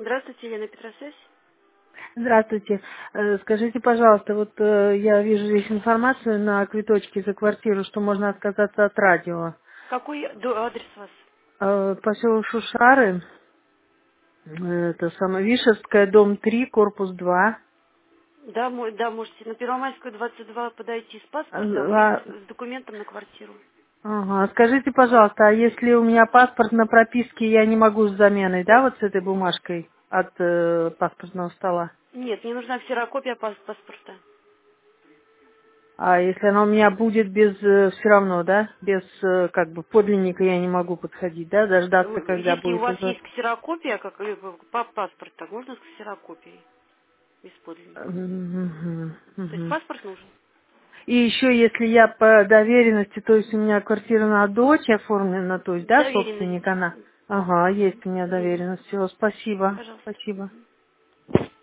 Здравствуйте, Елена Петросвязь. Здравствуйте. Скажите, пожалуйста, вот я вижу здесь информацию на квиточке за квартиру, что можно отказаться от радио. Какой адрес у вас? Поселок Шушары, это самое, Вишевская, дом 3, корпус 2. Да, да, можете на Первомайскую 22 подойти с паспортом и Ага. с документом на квартиру. Скажите, пожалуйста, а если у меня паспорт на прописке, я не могу с заменой, да, вот с этой бумажкой от паспортного стола? Нет, мне нужна ксерокопия паспорта. А если она у меня будет без, все равно, да, без, как бы, подлинника я не могу подходить, да, дождаться, когда Если у будет вас уже. есть ксерокопия, как паспорта, можно с ксерокопией, без подлинника. Мгм, То есть мгм. паспорт нужен? И еще, если я по доверенности, то есть у меня квартира на дочь оформлена, то есть, да, Доверенность. собственник она. Ага, есть у меня Мгм. доверенность. Все, спасибо, Пожалуйста. спасибо.